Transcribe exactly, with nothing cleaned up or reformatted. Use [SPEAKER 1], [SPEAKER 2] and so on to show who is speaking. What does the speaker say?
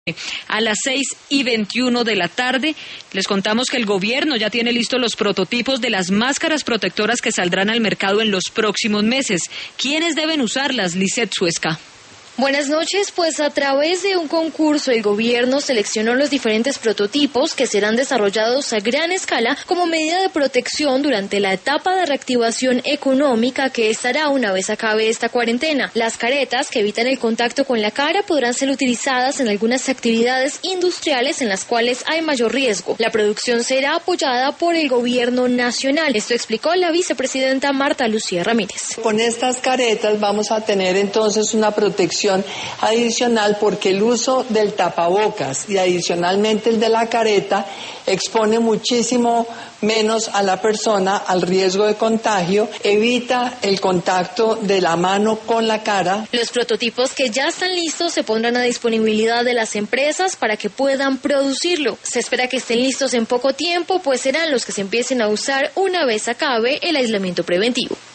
[SPEAKER 1] A las seis y veintiuno de la tarde les contamos que el gobierno ya tiene listos los prototipos de las máscaras protectoras que saldrán al mercado en los próximos meses. ¿Quiénes deben usarlas, Lisette Suesca?
[SPEAKER 2] Buenas noches, pues a través de un concurso el gobierno seleccionó los diferentes prototipos que serán desarrollados a gran escala como medida de protección durante la etapa de reactivación económica que estará una vez acabe esta cuarentena. Las caretas que evitan el contacto con la cara podrán ser utilizadas en algunas actividades industriales en las cuales hay mayor riesgo. La producción será apoyada por el gobierno nacional. Esto explicó la vicepresidenta Marta Lucía Ramírez.
[SPEAKER 3] Con estas caretas vamos a tener entonces una protección adicional porque el uso del tapabocas y adicionalmente el de la careta expone muchísimo menos a la persona al riesgo de contagio, evita el contacto de la mano con la cara.
[SPEAKER 2] Los prototipos que ya están listos se pondrán a disponibilidad de las empresas para que puedan producirlo. Se espera que estén listos en poco tiempo, pues serán los que se empiecen a usar una vez acabe el aislamiento preventivo.